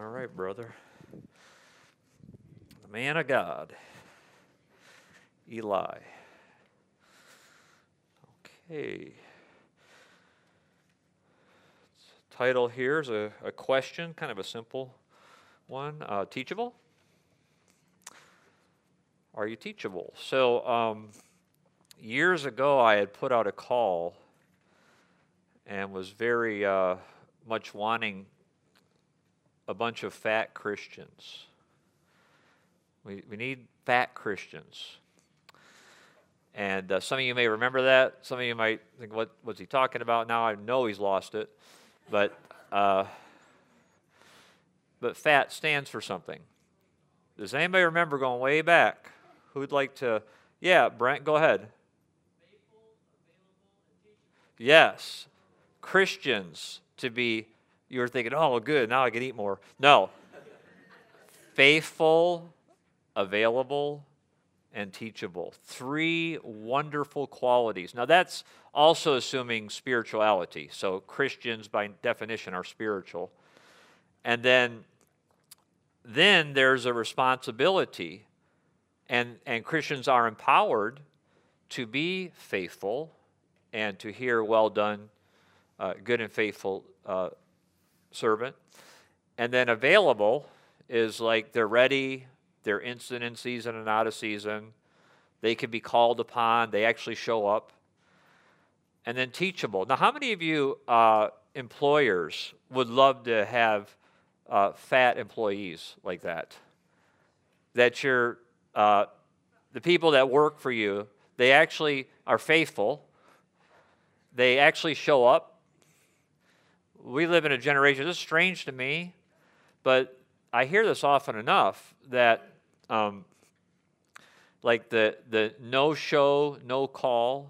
All right, brother. The man of God, Eli. Okay. Title here is a question, kind of a simple one. Teachable? Are you teachable? So, years ago, I had put out a call and was very much wanting a bunch of fat Christians. We need fat Christians. And some of you may remember that. Some of you might think, what's he talking about? Now I know he's lost it. But fat stands for something. Does anybody remember going way back? Who'd like to? Yeah, Brent, go ahead. Yes. Christians to be, you were thinking, oh, good, now I can eat more. No. Faithful, available, and teachable. Three wonderful qualities. Now, that's also assuming spirituality. So, Christians, by definition, are spiritual. And then there's a responsibility, and Christians are empowered to be faithful and to hear, well done, good and faithful servant. And then available is like they're ready, they're instant in season and out of season. They can be called upon. They actually show up. And then teachable. Now, how many of you employers would love to have fat employees like that? That you're, the people that work for you, they actually are faithful. They actually show up. We live in a generation, this is strange to me, but I hear this often enough that like the no show, no call.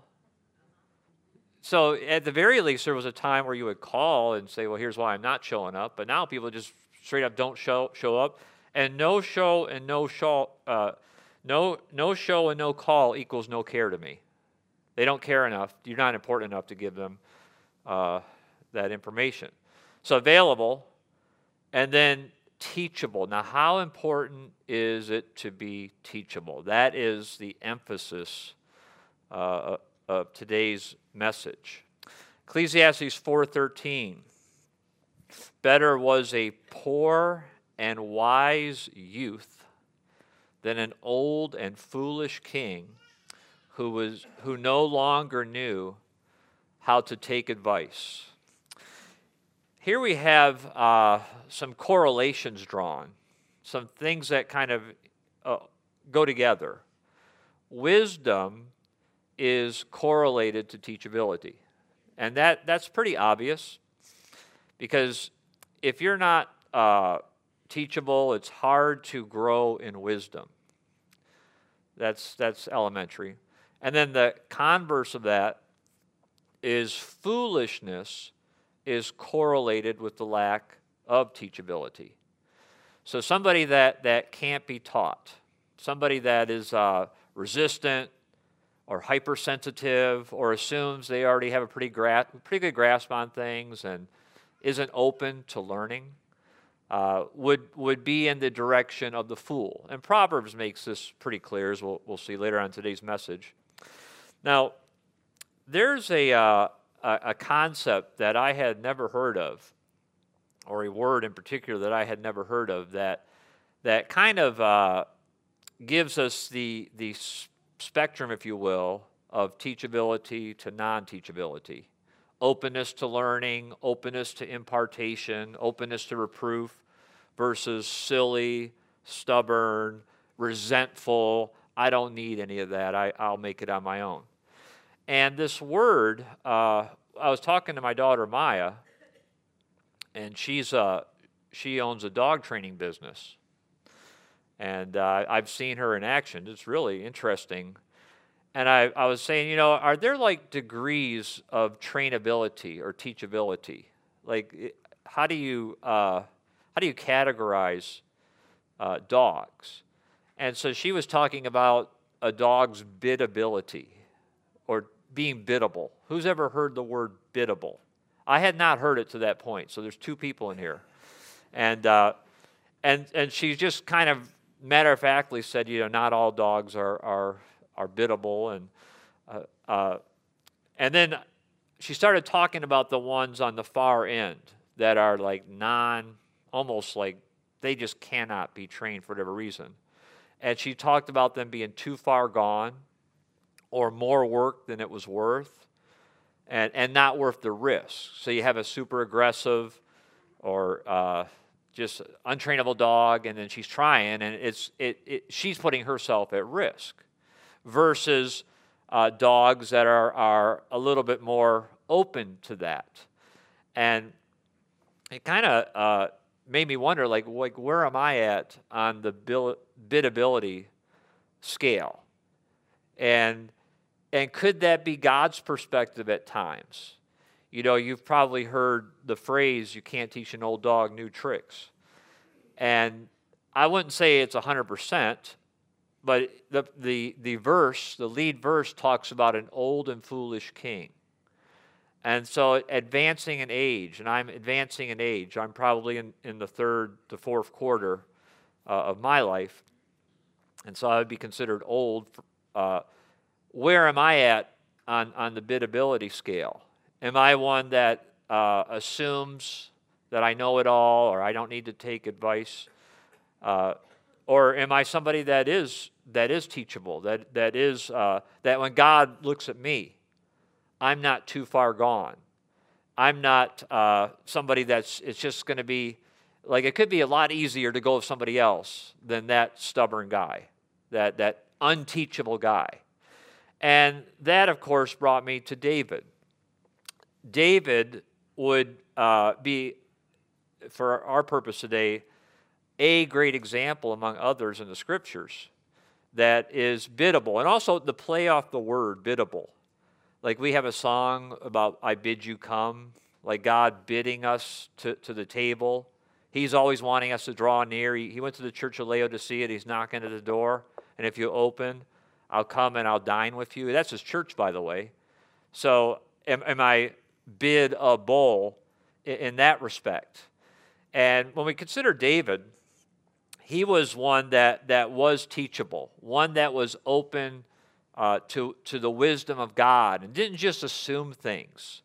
So at the very least, there was a time where you would call and say, well, here's why I'm not showing up. But now people just straight up don't show up. And no show and no show and no call equals no care to me. They don't care enough. You're not important enough to give them that information. So available, and then teachable. Now, how important is it to be teachable? That is the emphasis of today's message. Ecclesiastes 4:13. Better was a poor and wise youth than an old and foolish king who no longer knew how to take advice. Here we have some correlations drawn, some things that kind of go together. Wisdom is correlated to teachability. And that's pretty obvious, because if you're not teachable, it's hard to grow in wisdom. That's elementary. And then the converse of that is foolishness is correlated with the lack of teachability. So somebody that can't be taught, somebody that is resistant or hypersensitive or assumes they already have a pretty good grasp on things and isn't open to learning, would be in the direction of the fool. And Proverbs makes this pretty clear, as we'll see later on in today's message. Now, there's a concept that I had never heard of, or a word in particular that I had never heard of, that kind of gives us the spectrum, if you will, of teachability to non-teachability. Openness to learning, openness to impartation, openness to reproof, versus silly, stubborn, resentful, I don't need any of that, I'll make it on my own. And this word, I was talking to my daughter Maya, and she owns a dog training business. And I've seen her in action. It's really interesting. And I was saying, are there like degrees of trainability or teachability? Like, how do you categorize dogs? And so she was talking about a dog's biddability, or being biddable. Who's ever heard the word biddable? I had not heard it to that point, so there's two people in here. And And she just kind of matter-of-factly said, not all dogs are biddable. And then she started talking about the ones on the far end that are like almost like they just cannot be trained for whatever reason. And she talked about them being too far gone or more work than it was worth and not worth the risk. So you have a super aggressive or just untrainable dog, and then she's trying, and she's putting herself at risk versus dogs that are a little bit more open to that. And it kind of made me wonder, like where am I at on the biddability scale? And could that be God's perspective at times? You've probably heard the phrase, you can't teach an old dog new tricks. And I wouldn't say it's 100%, but the lead verse talks about an old and foolish king. And so advancing in age, and I'm advancing in age. I'm probably in the third to fourth quarter of my life. And so I would be considered old. Where am I at on the biddability scale? Am I one that assumes that I know it all, or I don't need to take advice? Or am I somebody that is teachable, that when God looks at me, I'm not too far gone. I'm not somebody it's just going to be, like it could be a lot easier to go with somebody else than that stubborn guy, that unteachable guy. And that, of course, brought me to David. David would be, for our purpose today, a great example among others in the Scriptures that is biddable. And also the play off the word biddable. Like we have a song about I bid you come, like God bidding us to the table. He's always wanting us to draw near. He went to the church of Laodicea and he's knocking at the door. And if you open, I'll come and I'll dine with you. That's his church, by the way. So am I biddable in that respect? And when we consider David, he was one that was teachable, one that was open to the wisdom of God and didn't just assume things.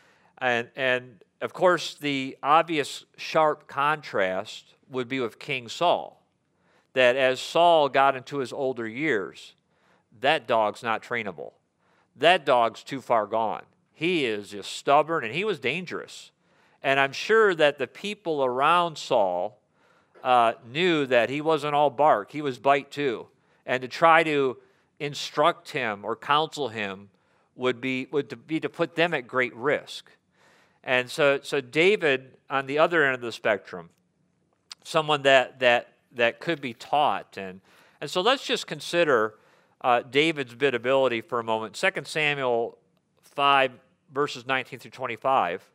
And of course, the obvious sharp contrast would be with King Saul, that as Saul got into his older years, that dog's not trainable. That dog's too far gone. He is just stubborn, and he was dangerous. And I'm sure that the people around Saul knew that he wasn't all bark. He was bite too. And to try to instruct him or counsel him would be to put them at great risk. And so David, on the other end of the spectrum, someone that could be taught. And so let's just consider David's biddability for a moment. 2 Samuel 5, verses 19 through 25.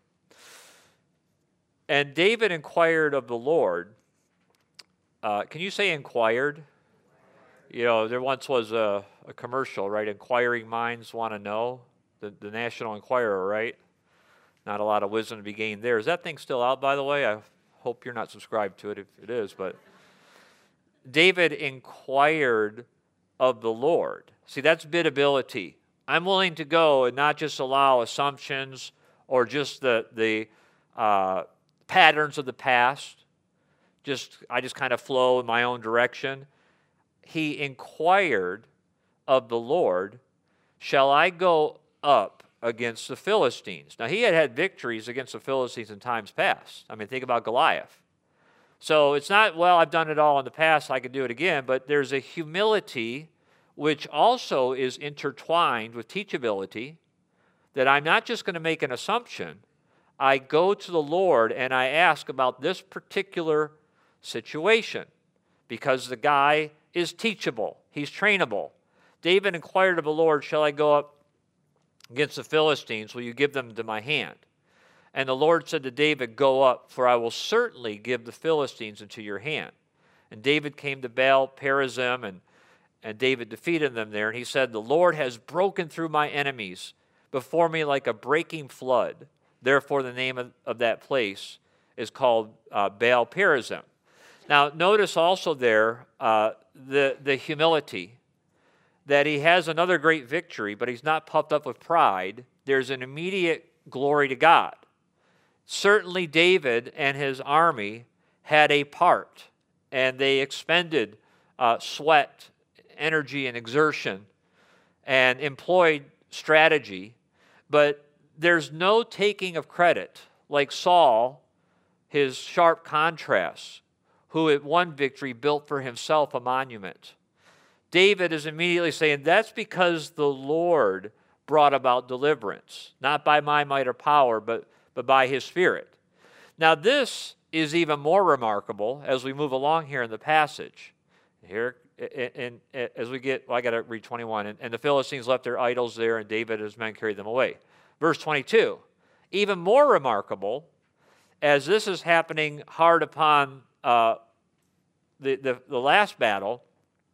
And David inquired of the Lord. Can you say inquired? There once was a commercial, right? Inquiring minds want to know. The National Enquirer, right? Not a lot of wisdom to be gained there. Is that thing still out, by the way? I hope you're not subscribed to it if it is. But David inquired of the Lord. See, that's biddability. I'm willing to go and not just allow assumptions or just the patterns of the past. I just kind of flow in my own direction. He inquired of the Lord, shall I go up against the Philistines? Now, he had victories against the Philistines in times past. I mean, think about Goliath. So it's not, well, I've done it all in the past, I can do it again, but there's a humility which also is intertwined with teachability, that I'm not just going to make an assumption. I go to the Lord and I ask about this particular situation because the guy is teachable. He's trainable. David inquired of the Lord, shall I go up against the Philistines? Will you give them into my hand? And the Lord said to David, go up, for I will certainly give the Philistines into your hand. And David came to Baal Perazim, and David defeated them there. And he said, the Lord has broken through my enemies before me like a breaking flood. Therefore, the name of that place is called Baal Perazim. Now, notice also there the humility, that he has another great victory, but he's not puffed up with pride. There's an immediate glory to God. Certainly David and his army had a part, and they expended sweat, energy, and exertion, and employed strategy, but there's no taking of credit like Saul, his sharp contrast, who at one victory built for himself a monument. David is immediately saying, that's because the Lord brought about deliverance, not by my might or power, but by his Spirit. Now this is even more remarkable as we move along here in the passage. Here, as we get, I got to read 21. And the Philistines left their idols there, and David and his men carried them away. Verse 22, even more remarkable, as this is happening hard upon the last battle,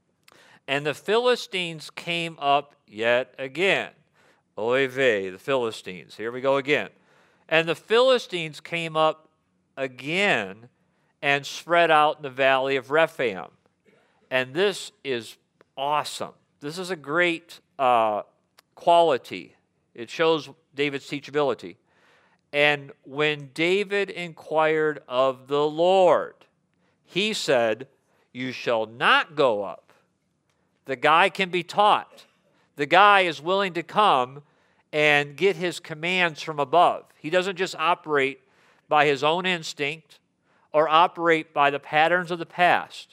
and the Philistines came up yet again. Oy vey, the Philistines. Here we go again. And the Philistines came up again and spread out in the valley of Rephaim. And this is awesome. This is a great quality. It shows David's teachability. And when David inquired of the Lord, he said, you shall not go up. The guy can be taught. The guy is willing to come and get his commands from above. He doesn't just operate by his own instinct or operate by the patterns of the past.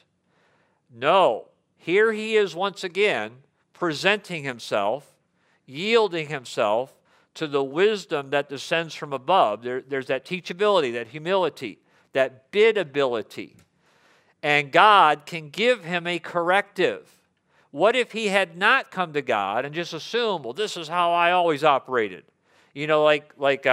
No, here he is once again presenting himself, yielding himself to the wisdom that descends from above. There's that teachability, that humility, that bidability. And God can give him a corrective. What if he had not come to God and just assumed, well, this is how I always operated? You know, like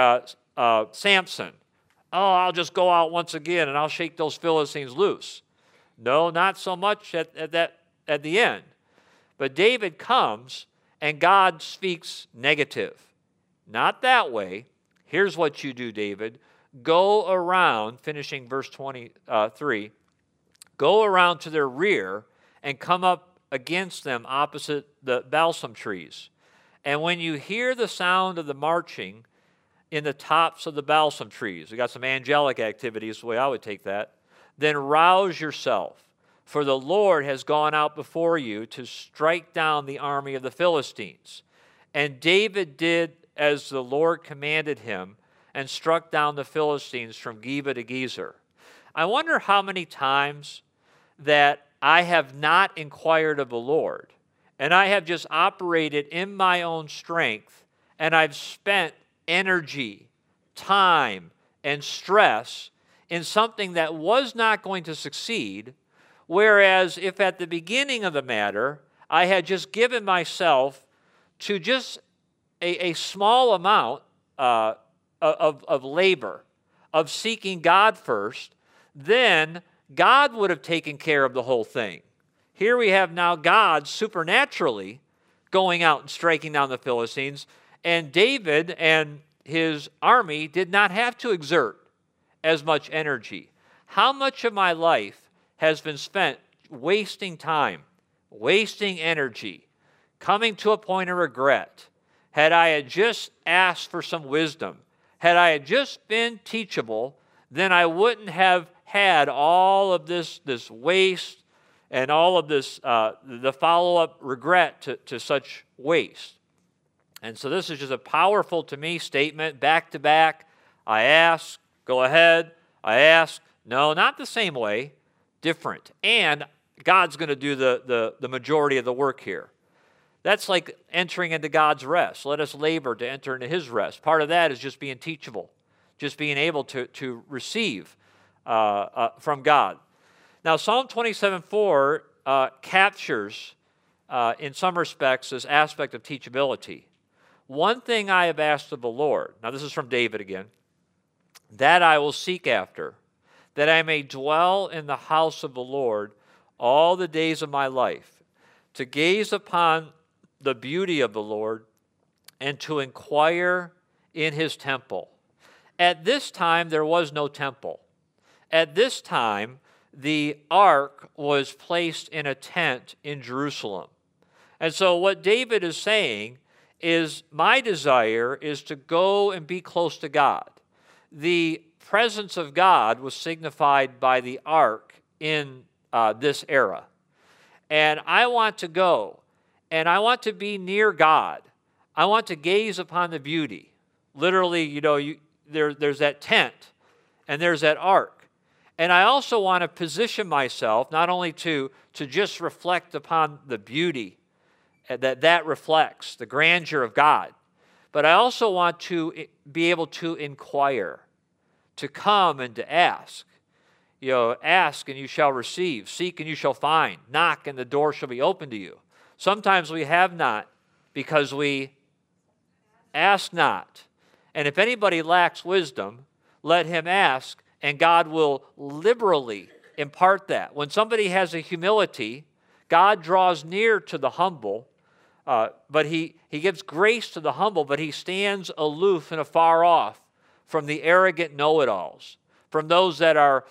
Samson. Oh, I'll just go out once again and I'll shake those Philistines loose. No, not so much at the end. But David comes and God speaks negative. Not that way. Here's what you do, David. Go around, finishing verse 23, go around to their rear and come up against them opposite the balsam trees. And when you hear the sound of the marching in the tops of the balsam trees, we got some angelic activities, the way I would take that, then rouse yourself, for the Lord has gone out before you to strike down the army of the Philistines. And David did as the Lord commanded him and struck down the Philistines from Geba to Gezer. I wonder how many times that I have not inquired of the Lord, and I have just operated in my own strength, and I've spent energy, time, and stress in something that was not going to succeed, whereas if at the beginning of the matter I had just given myself to just a small amount of labor, of seeking God first, then God would have taken care of the whole thing. Here we have now God supernaturally going out and striking down the Philistines, and David and his army did not have to exert as much energy. How much of my life has been spent wasting time, wasting energy, coming to a point of regret? Had I had just asked for some wisdom, had I had just been teachable, then I wouldn't have had all of this waste and all of this, the follow-up regret to such waste. And so this is just a powerful, to me, statement, back to back. I ask, go ahead. I ask, no, not the same way, different. And God's going to do the majority of the work here. That's like entering into God's rest. Let us labor to enter into his rest. Part of that is just being teachable, just being able to receive from God. Now, Psalm 27:4 captures, in some respects, this aspect of teachability. One thing I have asked of the Lord, now this is from David again, that I will seek after, that I may dwell in the house of the Lord all the days of my life, to gaze upon the beauty of the Lord and to inquire in his temple. At this time, there was no temple. At this time, the ark was placed in a tent in Jerusalem. And so what David is saying is, my desire is to go and be close to God. The presence of God was signified by the ark in this era. And I want to go, and I want to be near God. I want to gaze upon the beauty. Literally, there's that tent, and there's that ark. And I also want to position myself not only to just reflect upon the beauty that reflects, the grandeur of God, but I also want to be able to inquire, to come and to ask. Ask and you shall receive. Seek and you shall find. Knock and the door shall be opened to you. Sometimes we have not because we ask not. And if anybody lacks wisdom, let him ask, and God will liberally impart that. When somebody has a humility, God draws near to the humble, but he gives grace to the humble, but he stands aloof and afar off from the arrogant know-it-alls, from those that are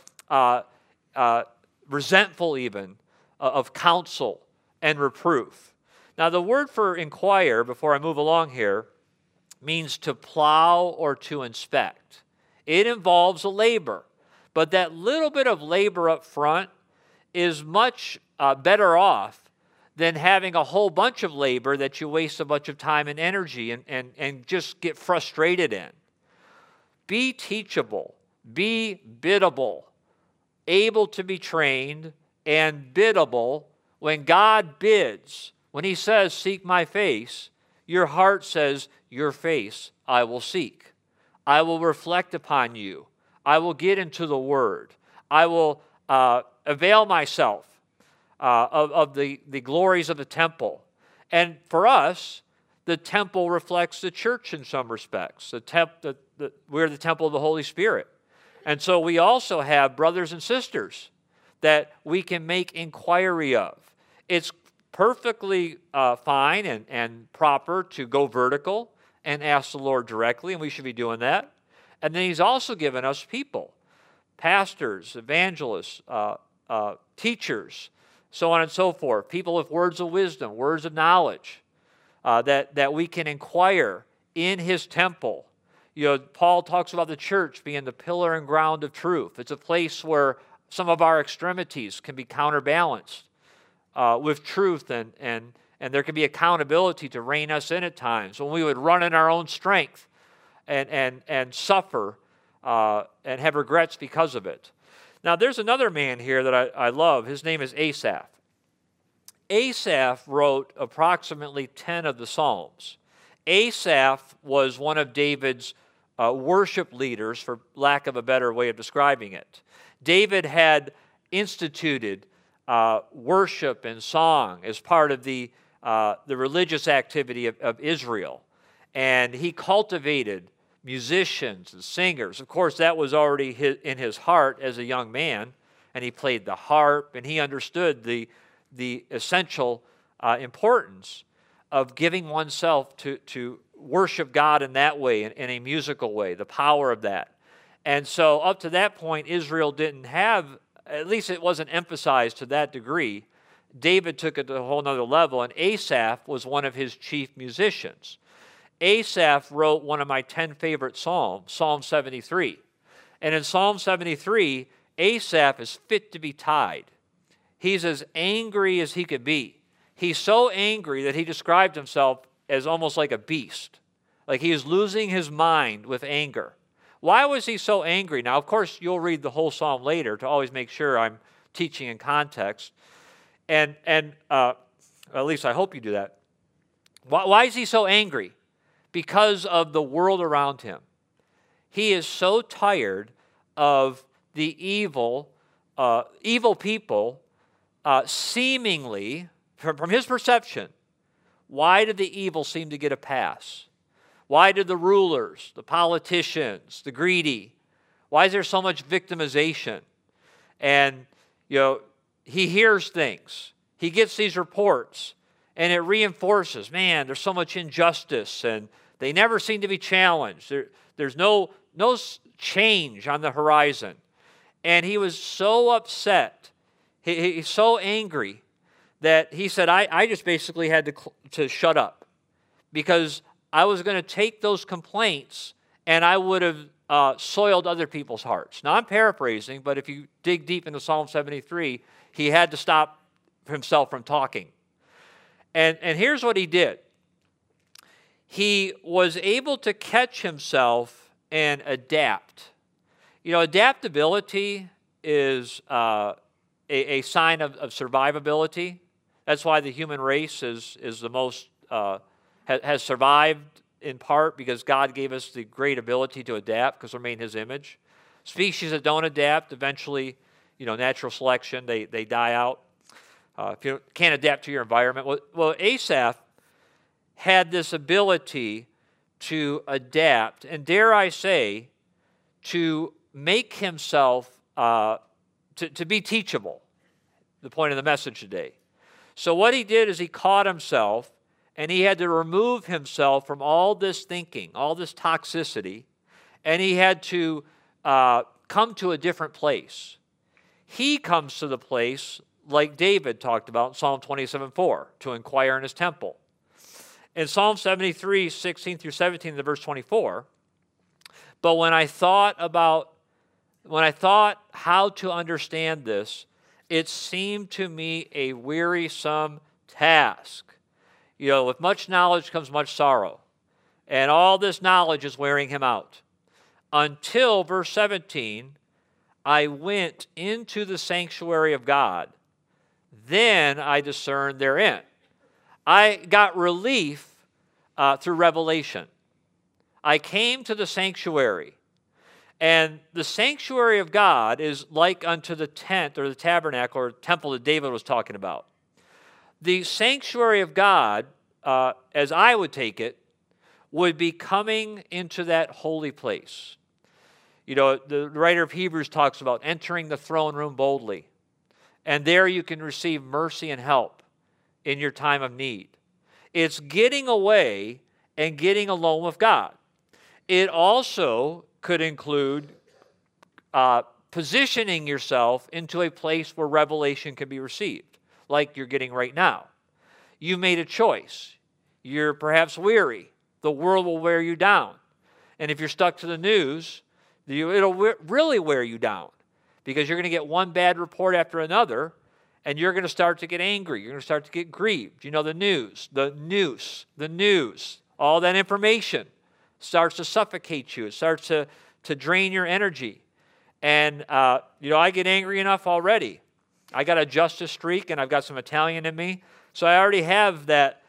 resentful even of counsel and reproof. Now, the word for inquire, before I move along here, means to plow or to inspect. It involves a labor, but that little bit of labor up front is much better off than having a whole bunch of labor that you waste a bunch of time and energy and just get frustrated in. Be teachable, be biddable, able to be trained, and biddable. When God bids, when he says, seek my face, your heart says, your face I will seek. I will reflect upon you. I will get into the word. I will avail myself of the glories of the temple. And for us, the temple reflects the church in some respects. We're the temple of the Holy Spirit. And so we also have brothers and sisters that we can make inquiry of. It's perfectly fine and proper to go vertical and ask the Lord directly, and we should be doing that. And then he's also given us people, pastors, evangelists, teachers, so on and so forth, people with words of wisdom, words of knowledge, that we can inquire in his temple. Paul talks about the church being the pillar and ground of truth. It's a place where some of our extremities can be counterbalanced with truth, and there can be accountability to rein us in at times when we would run in our own strength and suffer and have regrets because of it. Now, there's another man here that I love. His name is Asaph. Asaph wrote approximately 10 of the Psalms. Asaph was one of David's worship leaders, for lack of a better way of describing it. David had instituted worship and song as part of the religious activity of Israel. And he cultivated musicians and singers. Of course, that was already in his heart as a young man, and he played the harp, and he understood the essential importance of giving oneself to worship God in that way, in a musical way, the power of that. And so up to that point, Israel didn't have, at least it wasn't emphasized to that degree. David took it to a whole nother level, and Asaph was one of his chief musicians. Asaph wrote one of my 10 favorite psalms, Psalm 73. And in Psalm 73, Asaph is fit to be tied. He's as angry as he could be. He's so angry that he described himself as almost like a beast. Like he is losing his mind with anger. Why was he so angry? Now, of course, you'll read the whole psalm later to always make sure I'm teaching in context. And at least I hope you do that. Why is he so angry? Because of the world around him. He is so tired of the evil people seemingly, from his perception, why did the evil seem to get a pass? Why did the rulers, the politicians, the greedy, why is there so much victimization? And, he hears things. He gets these reports, and it reinforces, man, there's so much injustice, and they never seem to be challenged. There's no change on the horizon. And he was so upset, he's so angry, that he said, I just basically had to shut up, because I was going to take those complaints and I would have soiled other people's hearts. Now, I'm paraphrasing, but if you dig deep into Psalm 73, he had to stop himself from talking. And here's what he did. He was able to catch himself and adapt. You know, adaptability is a sign of survivability. That's why the human race is the most, has survived in part because God gave us the great ability to adapt because we're made in His image. Species that don't adapt, eventually, natural selection, they die out. If you can't adapt to your environment. Well, Asaph had this ability to adapt, and dare I say, to make himself, to be teachable, the point of the message today. So what he did is he caught himself, and he had to remove himself from all this thinking, all this toxicity, and he had to come to a different place. He comes to the place like David talked about in Psalm 27:4, to inquire in his temple. In Psalm 73, 16 through 17, the verse 24, but when I thought how to understand this, it seemed to me a wearisome task. With much knowledge comes much sorrow. And all this knowledge is wearing him out. Until, verse 17, I went into the sanctuary of God. Then I discerned therein. I got relief through revelation. I came to the sanctuary. And the sanctuary of God is like unto the tent or the tabernacle or temple that David was talking about. The sanctuary of God, as I would take it, would be coming into that holy place. The writer of Hebrews talks about entering the throne room boldly. And there you can receive mercy and help in your time of need. It's getting away and getting alone with God. It also could include positioning yourself into a place where revelation can be received, like you're getting right now. You made a choice. You're perhaps weary. The world will wear you down. And if you're stuck to the news, it'll really wear you down, because you're going to get one bad report after another, and you're going to start to get angry. You're going to start to get grieved. The news, all that information starts to suffocate you. It starts to drain your energy. And, I get angry enough already. I got a justice streak, and I've got some Italian in me. So I already have that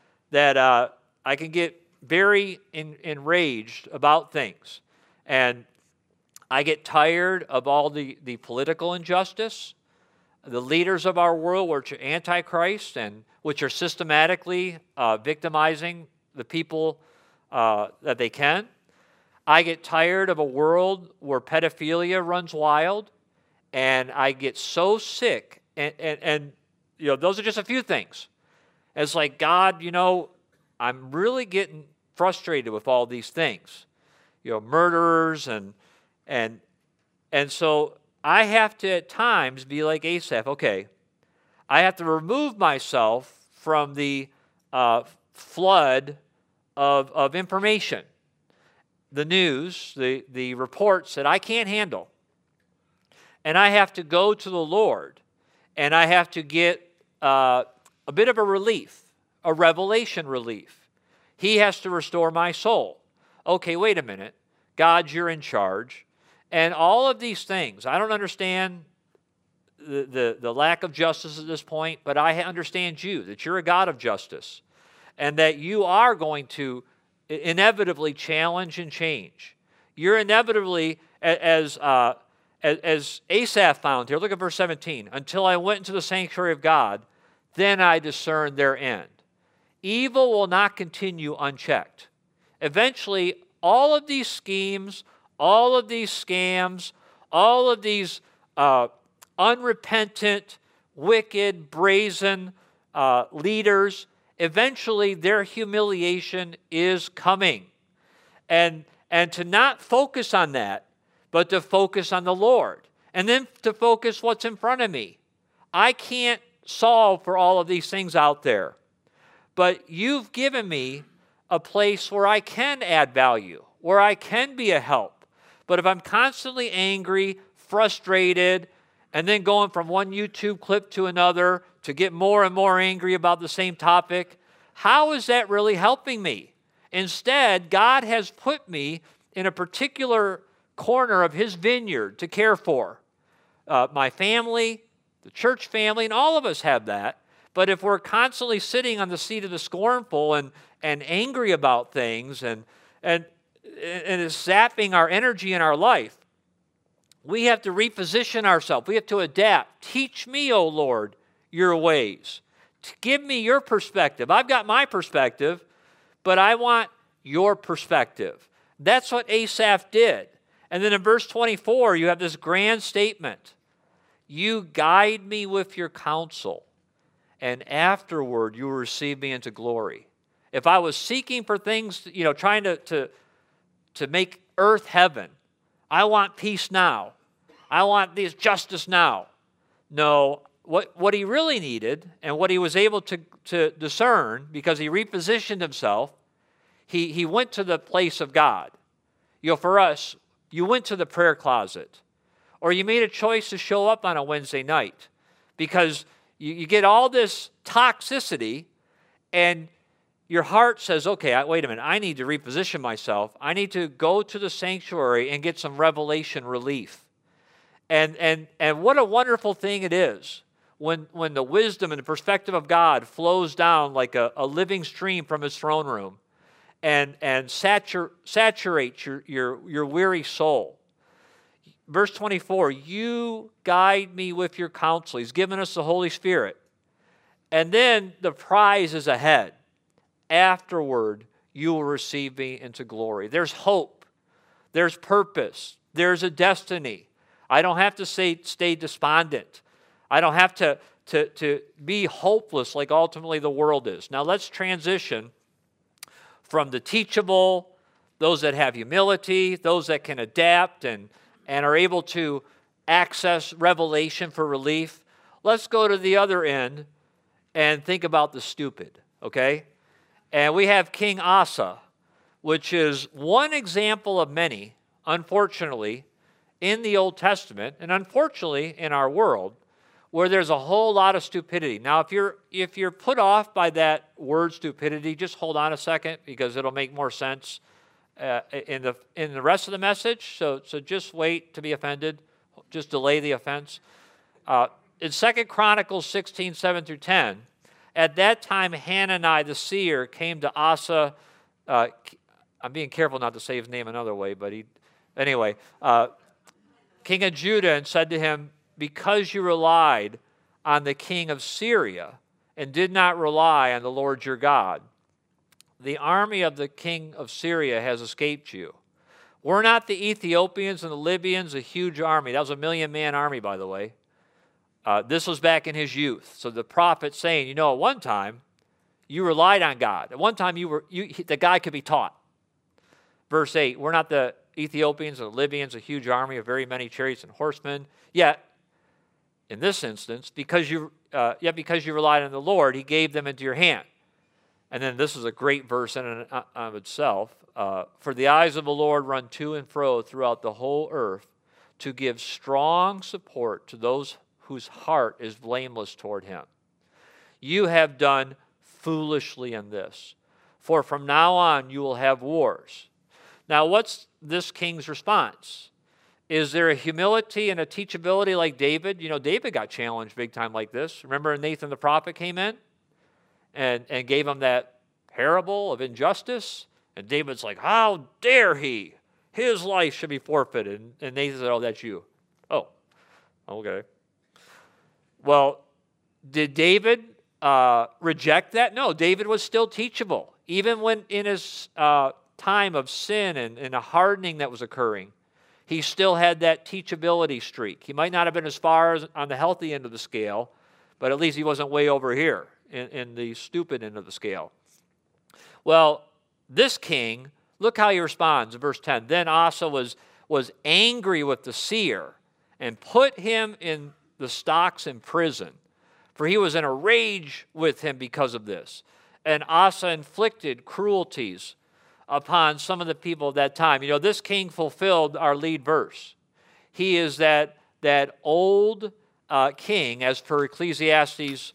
I can get very enraged about things. And I get tired of all the political injustice, the leaders of our world, which are antichrist and which are systematically victimizing the people that they can. I get tired of a world where pedophilia runs wild, and I get so sick. And those are just a few things. It's like, God, I'm really getting frustrated with all these things. Murderers and so I have to at times be like Asaph. Okay, I have to remove myself from the flood of information, the news, the reports that I can't handle. And I have to go to the Lord, and I have to get a bit of a relief, a revelation relief. He has to restore my soul. Okay, wait a minute. God, you're in charge. And all of these things, I don't understand the lack of justice at this point, but I understand you, that you're a God of justice, and that you are going to inevitably challenge and change. You're inevitably, as Asaph found here, look at verse 17, until I went into the sanctuary of God, then I discerned their end. Evil will not continue unchecked. Eventually, all of these schemes, all of these scams, all of these unrepentant, wicked, brazen leaders, eventually their humiliation is coming. And to not focus on that, but to focus on the Lord. and then to focus what's in front of me. I can't solve for all of these things out there, but you've given me a place where I can add value, where I can be a help. But if I'm constantly angry, frustrated, and then going from one YouTube clip to another to get more and more angry about the same topic, how is that really helping me? Instead, God has put me in a particular corner of His vineyard to care for. My family, the church family, and all of us have that. But if we're constantly sitting on the seat of the scornful and angry about things and it's zapping our energy in our life, we have to reposition ourselves. We have to adapt. Teach me, O Lord, your ways. Give me your perspective. I've got my perspective, but I want your perspective. That's what Asaph did. And then in verse 24, you have this grand statement. You guide me with your counsel, and afterward you will receive me into glory. If I was seeking for things, trying to make earth heaven, I want peace now. I want this justice now. No, what he really needed and what he was able to discern, because he repositioned himself, he went to the place of God. For us, you went to the prayer closet, or you made a choice to show up on a Wednesday night because you get all this toxicity and your heart says, okay, wait a minute, I need to reposition myself. I need to go to the sanctuary and get some revelation relief. And what a wonderful thing it is when the wisdom and the perspective of God flows down like a living stream from His throne room and saturates your weary soul. Verse 24, you guide me with your counsel. He's given us the Holy Spirit. And then the prize is ahead. Afterward, you will receive me into glory. There's hope. There's purpose. There's a destiny. I don't have to stay despondent. I don't have to be hopeless like ultimately the world is. Now let's transition from the teachable, those that have humility, those that can adapt and are able to access revelation for relief. Let's go to the other end and think about the stupid, okay? And we have King Asa, which is one example of many, unfortunately, in the Old Testament, and unfortunately in our world, where there's a whole lot of stupidity. Now, if you're put off by that word stupidity, just hold on a second, because it'll make more sense in the rest of the message. So just wait to be offended. Just delay the offense. In 2 Chronicles 16, 7 through 10, at that time Hanani the seer came to Asa. I'm being careful not to say his name another way, but king of Judah, and said to him, because you relied on the king of Syria and did not rely on the Lord your God, the army of the king of Syria has escaped you. Were not the Ethiopians and the Libyans a huge army? That was a 1,000,000-man army, by the way. This was back in his youth. So the prophet's saying, at one time, you relied on God. At one time, the guy could be taught. Verse 8, were not the Ethiopians and the Libyans a huge army of very many chariots and horsemen? Yet, in this instance, because you relied on the Lord, He gave them into your hand. And then this is a great verse in and of itself. For the eyes of the Lord run to and fro throughout the whole earth to give strong support to those whose heart is blameless toward Him. You have done foolishly in this, for from now on you will have wars. Now, what's this king's response? Is there a humility and a teachability like David? David got challenged big time like this. Remember Nathan the prophet came in and gave him that parable of injustice? And David's like, how dare he? His life should be forfeited. And Nathan said, oh, that's you. Oh, okay. Well, did David reject that? No, David was still teachable. Even when in his time of sin and a hardening that was occurring, he still had that teachability streak. He might not have been as far as on the healthy end of the scale, but at least he wasn't way over here in the stupid end of the scale. Well, this king, look how he responds in verse 10. Then Asa was angry with the seer and put him in the stocks in prison, for he was in a rage with him because of this. And Asa inflicted cruelties upon some of the people of that time. You know, this king fulfilled our lead verse. He is that old king, as per Ecclesiastes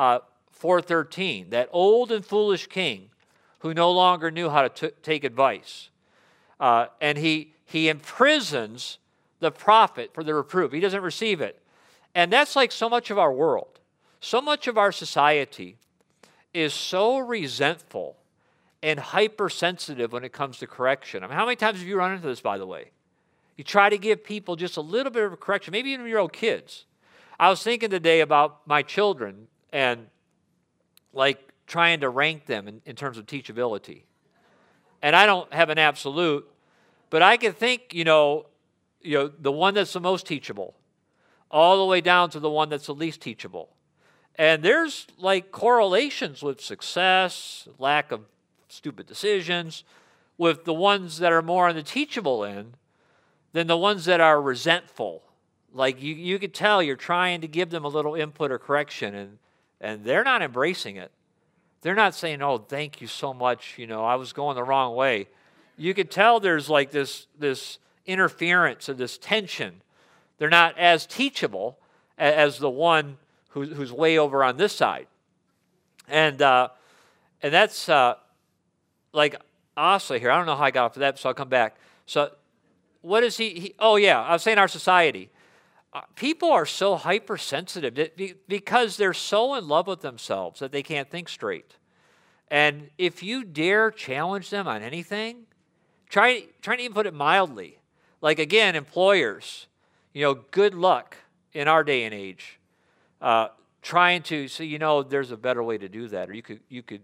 4:13, that old and foolish king who no longer knew how to take advice. And he imprisons the prophet for the reproof. He doesn't receive it. And that's like so much of our world. So much of our society is so resentful and hypersensitive when it comes to correction. I mean, how many times have you run into this, by the way? You try to give people just a little bit of a correction, maybe even your own kids. I was thinking today about my children and like trying to rank them in terms of teachability. And I don't have an absolute, but I can think, the one that's the most teachable, all the way down to the one that's the least teachable. And there's like correlations with success, lack of stupid decisions, with the ones that are more on the teachable end than the ones that are resentful. Like you could tell you're trying to give them a little input or correction, and they're not embracing it. They're not saying, oh, thank you so much, I was going the wrong way. You could tell there's like this interference or this tension. They're not as teachable as the one who's way over on this side. And that's like Asa here. I don't know how I got off of that, so I'll come back. So what is he oh, yeah, I was saying our society. People are so hypersensitive because they're so in love with themselves that they can't think straight. And if you dare challenge them on anything, try to even put it mildly. Like, again, employers, good luck in our day and age trying to say, there's a better way to do that. Or you could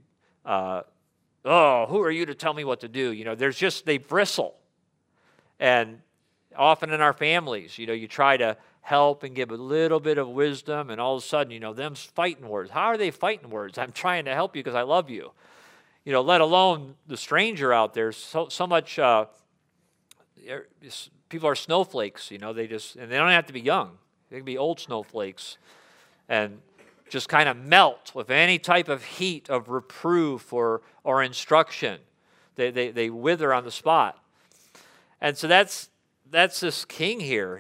who are you to tell me what to do? They bristle. And often in our families, you try to help and give a little bit of wisdom, and all of a sudden, them's fighting words. How are they fighting words? I'm trying to help you because I love you. Let alone the stranger out there. So much people are snowflakes. And they don't have to be young. They can be old snowflakes, and just kind of melt with any type of heat of reproof or instruction. They wither on the spot. And so that's this king here.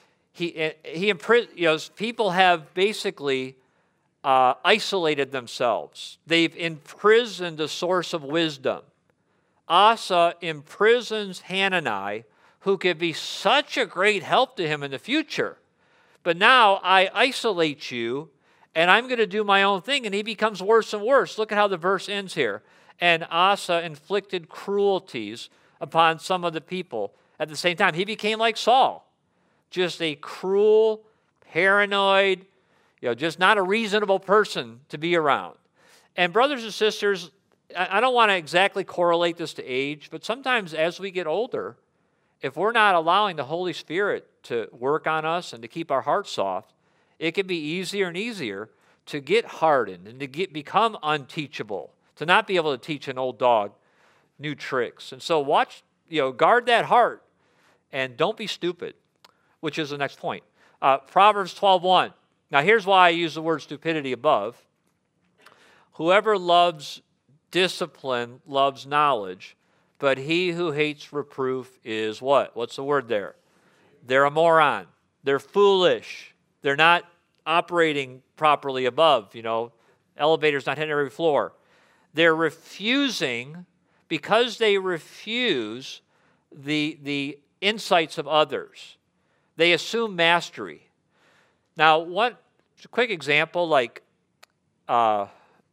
People have basically isolated themselves. They've imprisoned the source of wisdom. Asa imprisons Hanani, who could be such a great help to him in the future. But now I isolate you, and I'm going to do my own thing, and he becomes worse and worse. Look at how the verse ends here. And Asa inflicted cruelties upon some of the people. At the same time, he became like Saul, just a cruel, paranoid, just not a reasonable person to be around. And brothers and sisters, I don't want to exactly correlate this to age, but sometimes as we get older, if we're not allowing the Holy Spirit to work on us and to keep our hearts soft, it can be easier and easier to get hardened and to become unteachable, to not be able to teach an old dog new tricks. And so guard that heart and don't be stupid, which is the next point. Proverbs 12:1. Now here's why I use the word stupidity above. Whoever loves discipline loves knowledge, but he who hates reproof is what? What's the word there? They're a moron. They're foolish. They're not operating properly above, elevators not hitting every floor. They're refusing, because they refuse the insights of others. They assume mastery. Now, a quick example, I've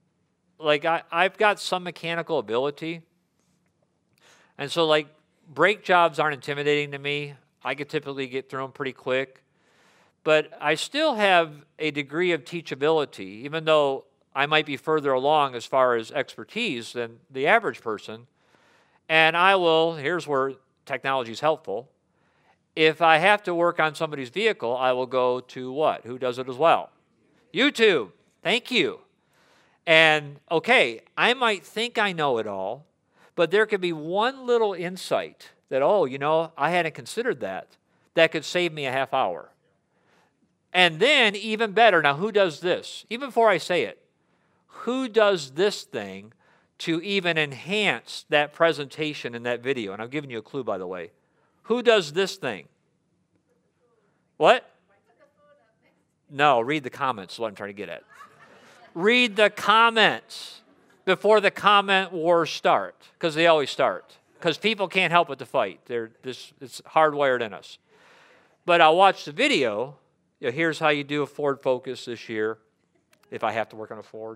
got some mechanical ability, and so brake jobs aren't intimidating to me. I could typically get through them pretty quick, but I still have a degree of teachability, even though I might be further along as far as expertise than the average person. And here's where technology is helpful. If I have to work on somebody's vehicle, I will go to what? Who does it as well? YouTube. Thank you. And okay, I might think I know it all, but there could be one little insight that, I hadn't considered that could save me a half hour. And then, even better, now who does this? Even before I say it, who does this thing to even enhance that presentation in that video? And I'm giving you a clue, by the way. Who does this thing? What? No, read the comments, is what I'm trying to get at. Read the comments before the comment wars start, because they always start. Because people can't help but to fight. It's hardwired in us. But I'll watch the video. Here's how you do a Ford Focus this year, if I have to work on a Ford.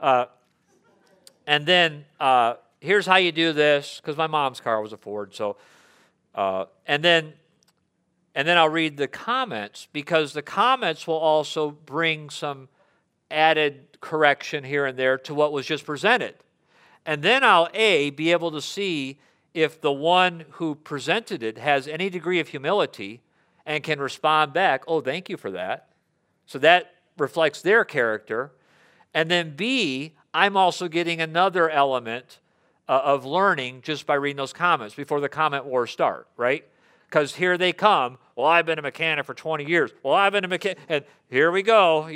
And then here's how you do this, because my mom's car was a Ford. So, and then I'll read the comments, because the comments will also bring some added correction here and there to what was just presented. And then I'll be able to see if the one who presented it has any degree of humility and can respond back, oh, thank you for that. So that reflects their character. And then B, I'm also getting another element of learning just by reading those comments before the comment wars start, right? Because here they come. Well, I've been a mechanic for 20 years. Well, I've been a mechanic. And here we go,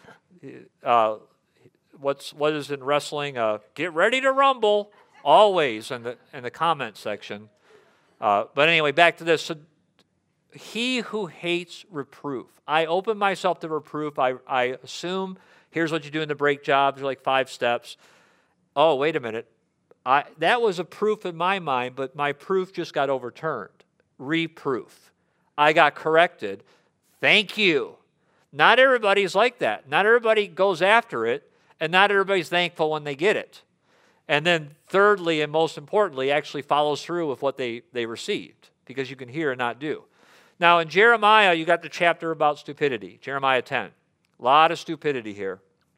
what is in wrestling? Get ready to rumble, always in the comment section. But anyway, back to this. So, he who hates reproof. I open myself to reproof. I assume, here's what you do in the brake jobs. There's like 5 steps. Oh, wait a minute. That was a proof in my mind, but my proof just got overturned. Reproof. I got corrected. Thank you. Not everybody's like that. Not everybody goes after it, and not everybody's thankful when they get it. And then thirdly, and most importantly, actually follows through with what they received, because you can hear and not do. Now, in Jeremiah, you got the chapter about stupidity, Jeremiah 10. A lot of stupidity here.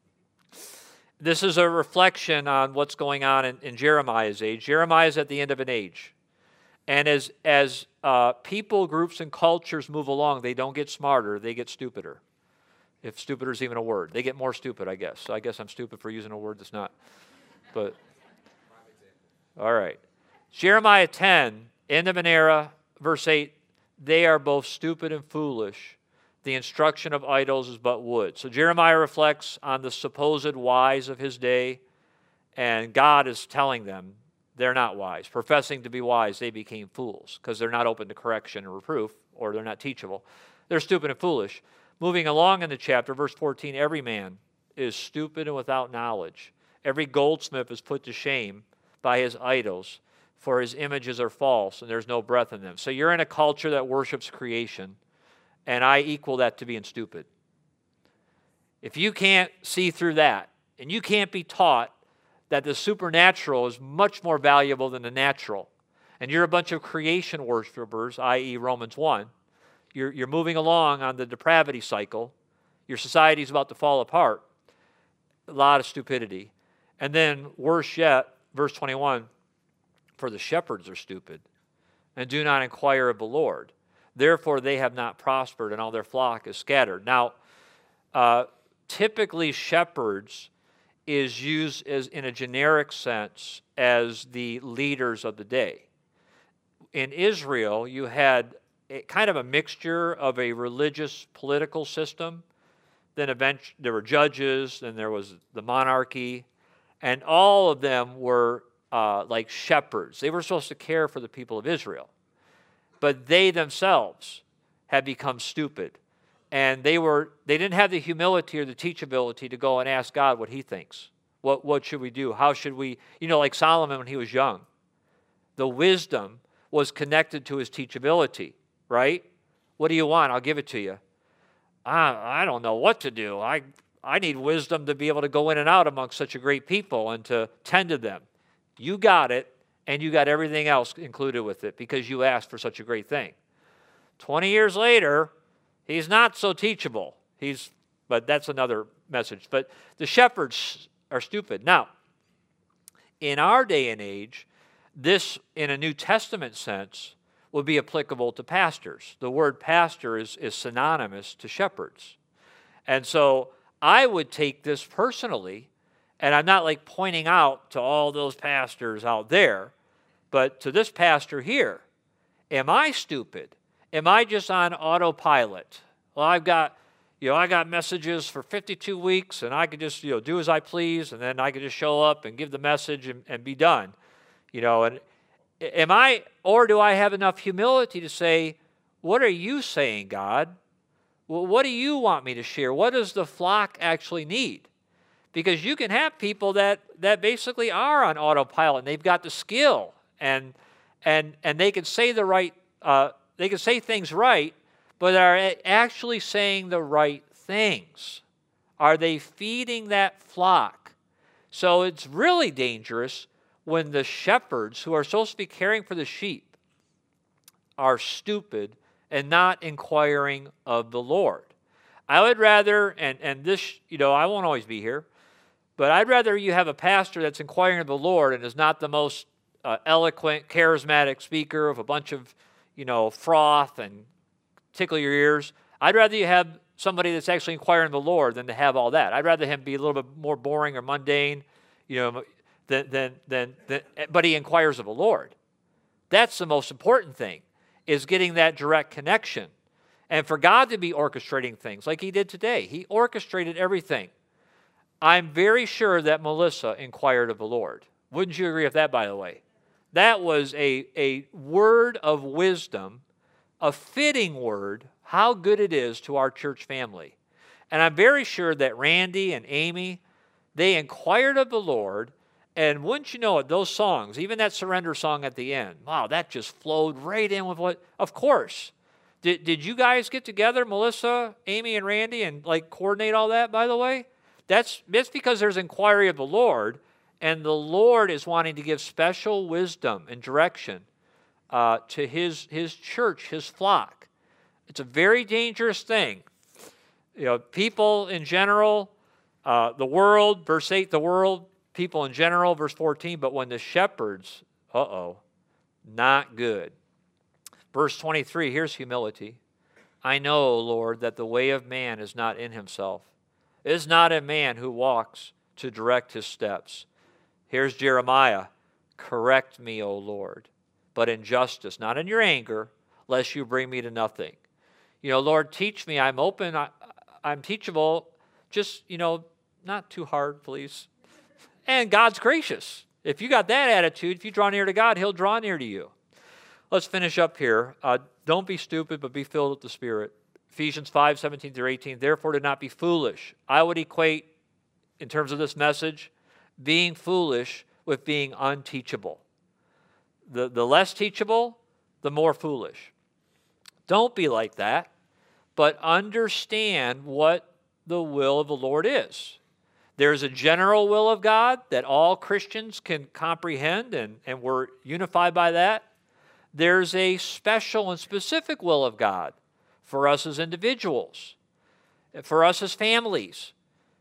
This is a reflection on what's going on in Jeremiah's age. Jeremiah is at the end of an age. And as people, groups, and cultures move along, they don't get smarter, they get stupider. If stupider is even a word. They get more stupid, I guess. So I guess I'm stupid for using a word that's not. But, all right. Jeremiah 10, end of an era, verse 8, they are both stupid and foolish. The instruction of idols is but wood. So Jeremiah reflects on the supposed wise of his day, and God is telling them they're not wise. Professing to be wise, they became fools, because they're not open to correction and reproof, or they're not teachable. They're stupid and foolish. Moving along in the chapter, verse 14, every man is stupid and without knowledge. Every goldsmith is put to shame by his idols, for his images are false, and there's no breath in them. So you're in a culture that worships creation, and I equal that to being stupid. If you can't see through that, and you can't be taught that the supernatural is much more valuable than the natural, and you're a bunch of creation worshipers, i.e. Romans 1, you're moving along on the depravity cycle, your society's about to fall apart, a lot of stupidity. And then, worse yet, verse 21, for the shepherds are stupid and do not inquire of the Lord. Therefore, they have not prospered, and all their flock is scattered. Now, typically, shepherds is used as in a generic sense as the leaders of the day. In Israel, you had kind of a mixture of a religious political system. Then eventually there were judges, then there was the monarchy, and all of them were like shepherds. They were supposed to care for the people of Israel. But they themselves had become stupid. And they didn't have the humility or the teachability to go and ask God what he thinks. What should we do? How should we, like Solomon when he was young. The wisdom was connected to his teachability, right? What do you want? I'll give it to you. I don't know what to do. I need wisdom to be able to go in and out amongst such a great people and to tend to them. You got it, and you got everything else included with it because you asked for such a great thing. 20 years later, he's not so teachable. But that's another message. But the shepherds are stupid. Now, in our day and age, this, in a New Testament sense, would be applicable to pastors. The word pastor is synonymous to shepherds. And so I would take this personally, and I'm not like pointing out to all those pastors out there, but to this pastor here. Am I stupid? Am I just on autopilot? Well, I've got, I got messages for 52 weeks, and I could just, do as I please, and then I could just show up and give the message and be done. And or do I have enough humility to say, what are you saying, God? Well, what do you want me to share? What does the flock actually need? Because you can have people that basically are on autopilot, and they've got the skill, and they can say they can say things right, but are actually saying the right things? Are they feeding that flock? So it's really dangerous when the shepherds who are supposed to be caring for the sheep are stupid and not inquiring of the Lord. I would rather, and this, I won't always be here, but I'd rather you have a pastor that's inquiring of the Lord and is not the most eloquent, charismatic speaker of a bunch of, froth and tickle your ears. But rather you have somebody that's actually inquiring of the Lord than to have all that. I'd rather him be a little bit more boring or mundane, but he inquires of the Lord. That's the most important thing, is getting that direct connection. And for God to be orchestrating things like he did today. He orchestrated everything. I'm very sure that Melissa inquired of the Lord. Wouldn't you agree with that, by the way? That was a word of wisdom, a fitting word, how good it is to our church family. And I'm very sure that Randy and Amy, they inquired of the Lord, and wouldn't you know it, those songs, even that surrender song at the end, wow, that just flowed right in with what, of course. Did you guys get together, Melissa, Amy, and Randy, and coordinate all that, by the way? That's because there's inquiry of the Lord, and the Lord is wanting to give special wisdom and direction to his church, his flock. It's a very dangerous thing. People in general, the world, verse 8, the world, people in general, verse 14, but when the shepherds, not good. Verse 23, here's humility. I know, Lord, that the way of man is not in himself. It is not a man who walks to direct his steps. Here's Jeremiah. Correct me, O Lord, but in justice, not in your anger, lest you bring me to nothing. Lord, teach me. I'm open. I'm teachable. Just, not too hard, please. And God's gracious. If you got that attitude, if you draw near to God, he'll draw near to you. Let's finish up here. Don't be stupid, but be filled with the Spirit. Ephesians 5:17-18. Therefore, do not be foolish. I would equate, in terms of this message, being foolish with being unteachable. The less teachable, the more foolish. Don't be like that, but understand what the will of the Lord is. There's a general will of God that all Christians can comprehend, and we're unified by that. There's a special and specific will of God for us as individuals, for us as families.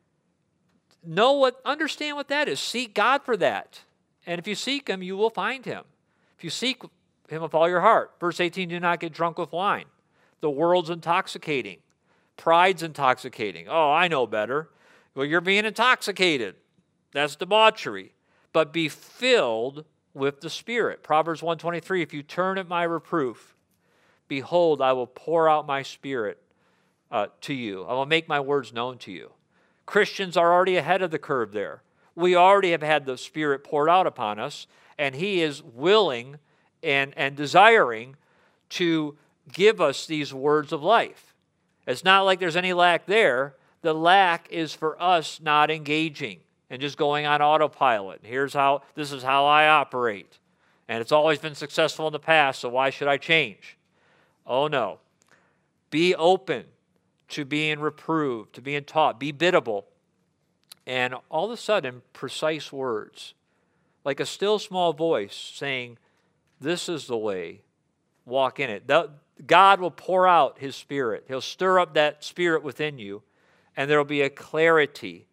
Understand what that is. Seek God for that. And if you seek him, you will find him. If you seek him with all your heart. Verse 18, do not get drunk with wine. The world's intoxicating. Pride's intoxicating. Oh, I know better. Well, you're being intoxicated. That's debauchery. But be filled with the Spirit. Proverbs 1:23, if you turn at my reproof, behold, I will pour out my Spirit to you. I will make my words known to you. Christians are already ahead of the curve there. We already have had the Spirit poured out upon us, and he is willing and desiring to give us these words of life. It's not like there's any lack there. The lack is for us not engaging and just going on autopilot. This is how I operate. And it's always been successful in the past, so why should I change? Oh no. Be open to being reproved, to being taught. Be biddable. And all of a sudden, precise words, like a still small voice saying, this is the way, walk in it. God will pour out his Spirit. He'll stir up that Spirit within you, and there will be a clarity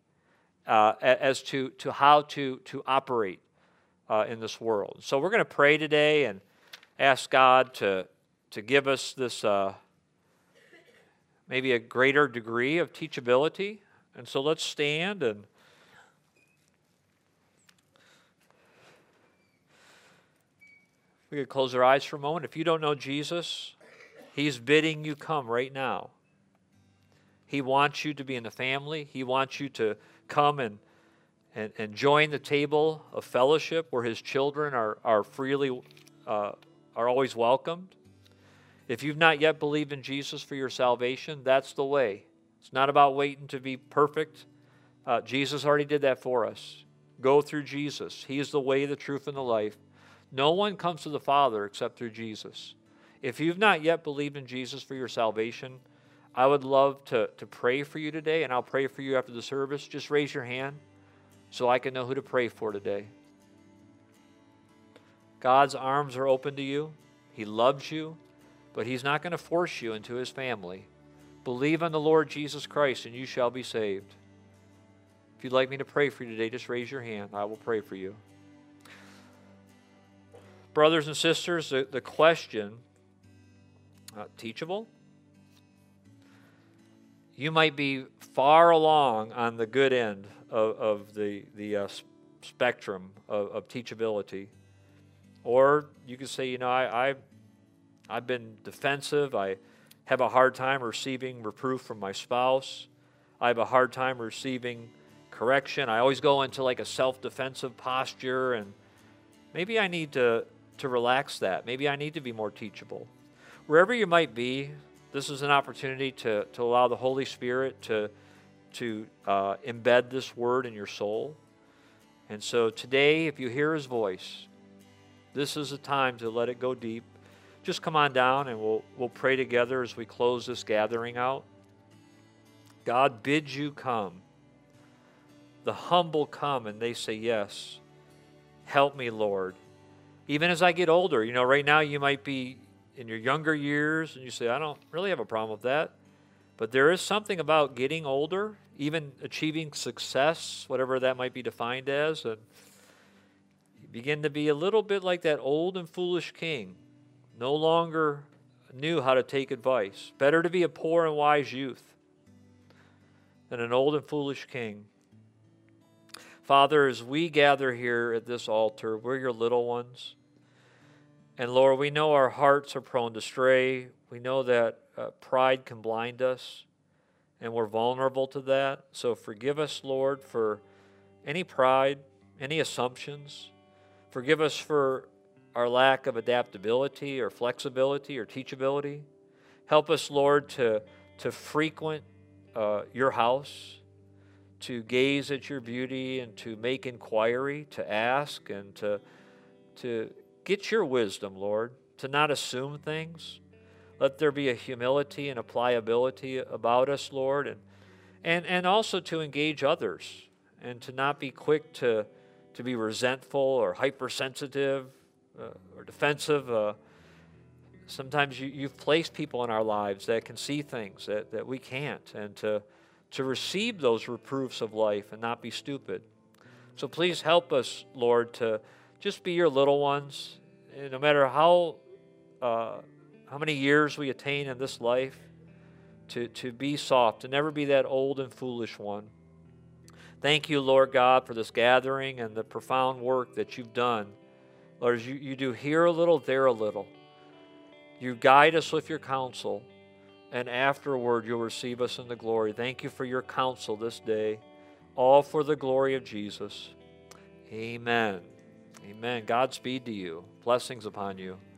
as to how to operate in this world. So we're going to pray today and ask God to give us this maybe a greater degree of teachability. And so let's stand and we could close our eyes for a moment. If you don't know Jesus, he's bidding you come right now. He wants you to be in the family. He wants you to come and join the table of fellowship where his children are freely, are always welcomed. If you've not yet believed in Jesus for your salvation, that's the way. It's not about waiting to be perfect. Jesus already did that for us. Go through Jesus. He is the way, the truth, and the life. No one comes to the Father except through Jesus. If you've not yet believed in Jesus for your salvation, I would love to pray for you today, and I'll pray for you after the service. Just raise your hand so I can know who to pray for today. God's arms are open to you. He loves you, but he's not going to force you into his family. Believe on the Lord Jesus Christ, and you shall be saved. If you'd like me to pray for you today, just raise your hand. I will pray for you. Brothers and sisters, the question, teachable? You might be far along on the good end of the spectrum of teachability. Or you could say, I've been defensive. I have a hard time receiving reproof from my spouse. I have a hard time receiving correction. I always go into like a self-defensive posture, and maybe I need to relax that. Maybe I need to be more teachable. Wherever you might be, this is an opportunity to allow the Holy Spirit to embed this word in your soul. And so today, if you hear his voice, this is a time to let it go deep. Just come on down and we'll pray together as we close this gathering out. God bids you come. The humble come and they say, yes, help me, Lord. Even as I get older, right now you might be in your younger years and you say, I don't really have a problem with that. But there is something about getting older, even achieving success, whatever that might be defined as, and you begin to be a little bit like that old and foolish king. No longer knew how to take advice. Better to be a poor and wise youth than an old and foolish king. Father, as we gather here at this altar, we're your little ones. And Lord, we know our hearts are prone to stray. We know that pride can blind us, and we're vulnerable to that. So forgive us, Lord, for any pride, any assumptions. Forgive us for our lack of adaptability or flexibility or teachability. Help us, Lord, to frequent your house, to gaze at your beauty and to make inquiry, to ask and to get your wisdom, Lord, to not assume things. Let there be a humility and a pliability about us, Lord, and also to engage others and to not be quick to be resentful or hypersensitive or defensive. Sometimes you've placed people in our lives that can see things that we can't, and to receive those reproofs of life and not be stupid. So please help us, Lord, to just be your little ones. And no matter how many years we attain in this life, to be soft, to never be that old and foolish one. Thank you, Lord God, for this gathering and the profound work that you've done. Lord, you do here a little, there a little. You guide us with your counsel, and afterward you'll receive us in the glory. Thank you for your counsel this day, all for the glory of Jesus. Amen. Amen. Godspeed to you. Blessings upon you.